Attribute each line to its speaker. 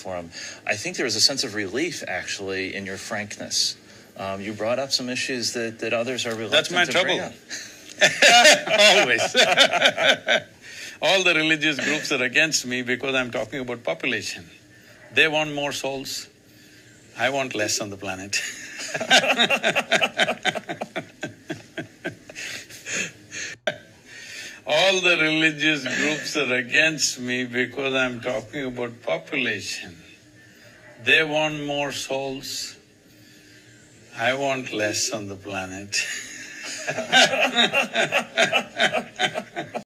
Speaker 1: Forum. I think there was a sense of relief, actually, in your frankness. You brought up some issues that others are reluctant to bring up.
Speaker 2: Always. All the religious groups are against me because I'm talking about population. They want more souls, I want less on the planet. All the religious groups are against me because I'm talking about population. They want more souls, I want less on the planet.